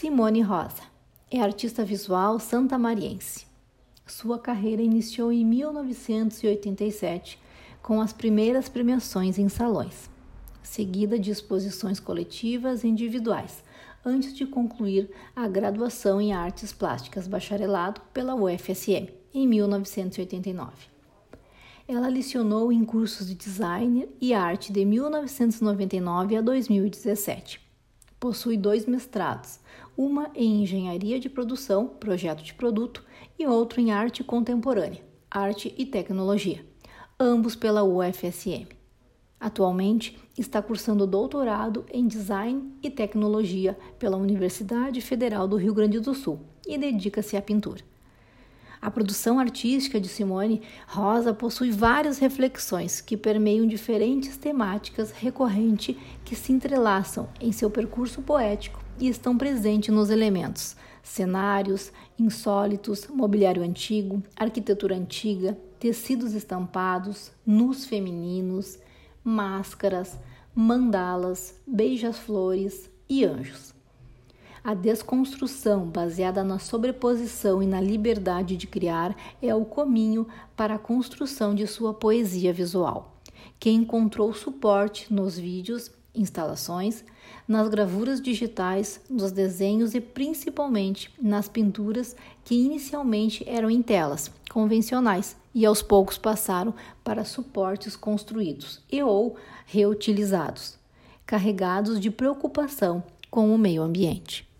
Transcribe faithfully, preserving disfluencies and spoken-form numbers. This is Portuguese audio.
Simone Rosa é artista visual santamariense. Sua carreira iniciou em mil novecentos e oitenta e sete com as primeiras premiações em salões, seguida de exposições coletivas e individuais, antes de concluir a graduação em Artes Plásticas Bacharelado pela U F S M em mil novecentos e oitenta e nove. Ela lecionou em cursos de design e arte de mil novecentos e noventa e nove a dois mil e dezessete. Possui dois mestrados, uma em Engenharia de Produção, Projeto de Produto, e outro em Arte Contemporânea, Arte e Tecnologia, ambos pela U F S M. Atualmente, está cursando doutorado em Design e Tecnologia pela Universidade Federal do Rio Grande do Sul e dedica-se à pintura. A produção artística de Simone Rosa possui várias reflexões que permeiam diferentes temáticas recorrentes que se entrelaçam em seu percurso poético e estão presentes nos elementos, cenários, insólitos, mobiliário antigo, arquitetura antiga, tecidos estampados, nus femininos, máscaras, mandalas, beija-flores e anjos. A desconstrução baseada na sobreposição e na liberdade de criar é o caminho para a construção de sua poesia visual, que encontrou suporte nos vídeos, instalações, nas gravuras digitais, nos desenhos e principalmente nas pinturas que inicialmente eram em telas convencionais e aos poucos passaram para suportes construídos e ou reutilizados, carregados de preocupação com o meio ambiente.